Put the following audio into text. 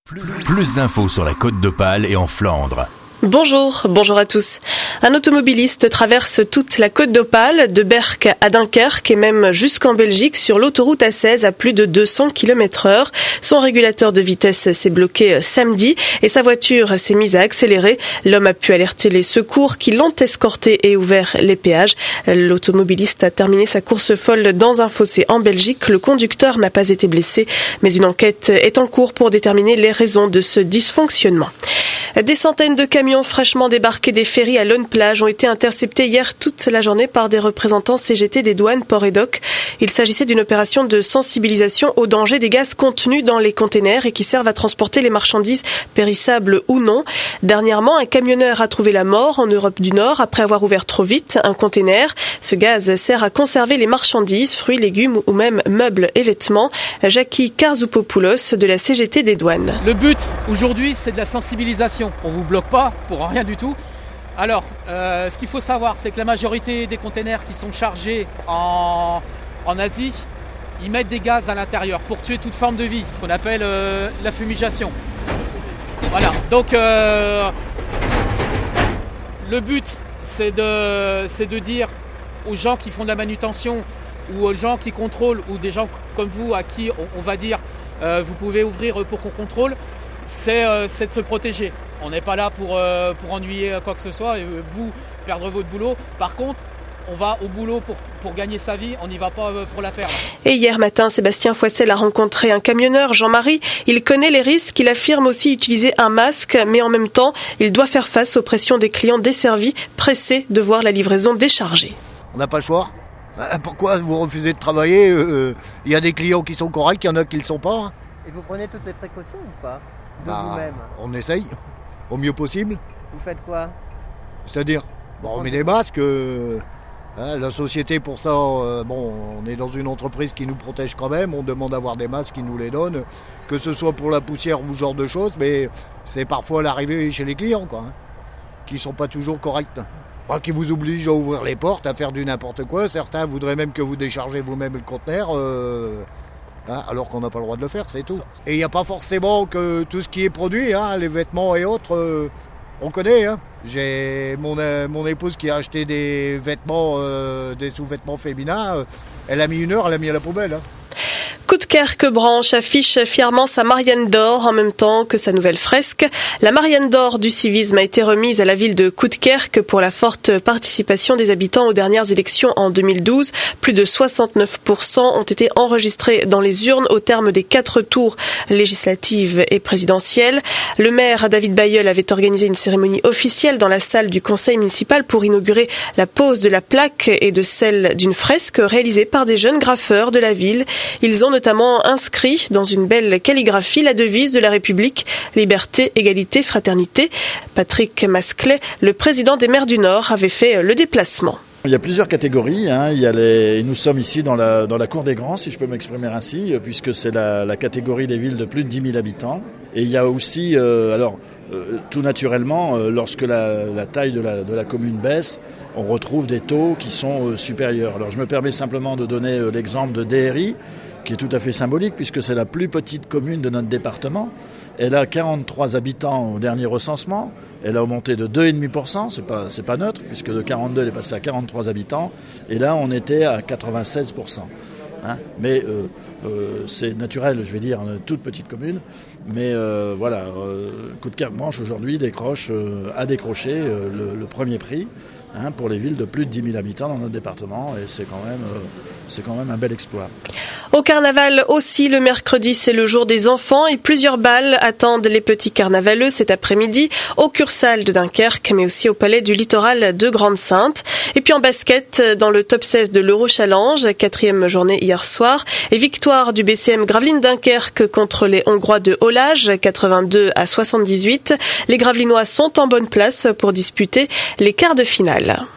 Plus d'infos sur la Côte d'Opale et en Flandre. Bonjour à tous. Un automobiliste traverse toute la Côte d'Opale, de Berck à Dunkerque et même jusqu'en Belgique sur l'autoroute A16 à plus de 200 km/h. Son régulateur de vitesse s'est bloqué samedi et sa voiture s'est mise à accélérer. L'homme a pu alerter les secours qui l'ont escorté et ouvert les péages. L'automobiliste a terminé sa course folle dans un fossé en Belgique. Le conducteur n'a pas été blessé, mais une enquête est en cours pour déterminer les raisons de ce dysfonctionnement. Des centaines de camions fraîchement débarqués des ferries à Lonne-Plage ont été interceptés hier toute la journée par des représentants CGT des douanes Port et Doc. Il s'agissait d'une opération de sensibilisation au danger des gaz contenus dans les containers et qui servent à transporter les marchandises périssables ou non. Dernièrement, un camionneur a trouvé la mort en Europe du Nord après avoir ouvert trop vite un container. Ce gaz sert à conserver les marchandises, fruits, légumes ou même meubles et vêtements. Jackie Karzoupopoulos de la CGT des douanes. Le but aujourd'hui, c'est de la sensibilisation. On vous bloque pas pour rien du tout. Alors, ce qu'il faut savoir, c'est que la majorité des containers qui sont chargés en Asie, ils mettent des gaz à l'intérieur pour tuer toute forme de vie, ce qu'on appelle la fumigation. Voilà, donc le but, c'est de dire aux gens qui font de la manutention ou aux gens qui contrôlent ou des gens comme vous à qui on va dire vous pouvez ouvrir pour qu'on contrôle, c'est de se protéger. On n'est pas là pour ennuyer quoi que ce soit et vous perdre votre boulot. Par contre, on va au boulot pour gagner sa vie, on n'y va pas pour la perdre. Et hier matin, Sébastien Foissel a rencontré un camionneur, Jean-Marie. Il connaît les risques, il affirme aussi utiliser un masque, mais en même temps, il doit faire face aux pressions des clients desservis, pressés de voir la livraison déchargée. On n'a pas le choix. Pourquoi vous refusez de travailler ? Il y a des clients qui sont corrects, il y en a qui ne le sont pas. Et vous prenez toutes les précautions ou pas ? Vous-même ? On essaye, au mieux possible. Vous faites quoi ? C'est-à-dire, on met des masques. La société, pour ça, on est dans une entreprise qui nous protège quand même. On demande d'avoir des masques, qui nous les donnent. Que ce soit pour la poussière ou ce genre de choses, mais c'est parfois l'arrivée chez les clients, qui ne sont pas toujours corrects. Qui vous obligent à ouvrir les portes, à faire du n'importe quoi. Certains voudraient même que vous déchargez vous-même le conteneur. Alors qu'on n'a pas le droit de le faire, c'est tout. Et il n'y a pas forcément que tout ce qui est produit, les vêtements et autres, on connaît. J'ai mon épouse qui a acheté des vêtements, des sous-vêtements féminins, elle a mis 1 heure, elle a mis à la poubelle. Coudekerque-Branche affiche fièrement sa Marianne d'or en même temps que sa nouvelle fresque. La Marianne d'or du civisme a été remise à la ville de Coudekerque pour la forte participation des habitants aux dernières élections en 2012. Plus de 69% ont été enregistrés dans les urnes au terme des 4 tours législatives et présidentielles. Le maire David Bailleul avait organisé une cérémonie officielle dans la salle du conseil municipal pour inaugurer la pose de la plaque et de celle d'une fresque réalisée par des jeunes graffeurs de la ville. Ils ont notamment inscrit dans une belle calligraphie la devise de la République, liberté, égalité, fraternité. Patrick Masclet, le président des maires du Nord, avait fait le déplacement. Il y a plusieurs catégories. Nous sommes ici dans la cour des grands, si je peux m'exprimer ainsi, puisque c'est la catégorie des villes de plus de 10 000 habitants. Et il y a aussi, tout naturellement, lorsque la taille de la commune baisse, on retrouve des taux qui sont supérieurs. Alors je me permets simplement de donner l'exemple de Déhéry, qui est tout à fait symbolique puisque c'est la plus petite commune de notre département. Elle a 43 habitants au dernier recensement. Elle a augmenté de 2,5%. C'est pas neutre puisque de 42 elle est passée à 43 habitants. Et là on était à 96%. Mais c'est naturel, je vais dire, une toute petite commune. Mais Coudekerque-Branche aujourd'hui a décroché le premier prix pour les villes de plus de 10 000 habitants dans notre département. Et c'est quand même un bel exploit. Au carnaval aussi, le mercredi, c'est le jour des enfants et plusieurs balles attendent les petits carnavaleux cet après-midi au Cursal de Dunkerque, mais aussi au Palais du Littoral de Grande-Sainte. Et puis en basket, dans le top 16 de l'Euro Challenge, 4e journée hier soir, et victoire du BCM Gravelines Dunkerque contre les Hongrois de Hollage, 82-78. Les Gravelinois sont en bonne place pour disputer les quarts de finale.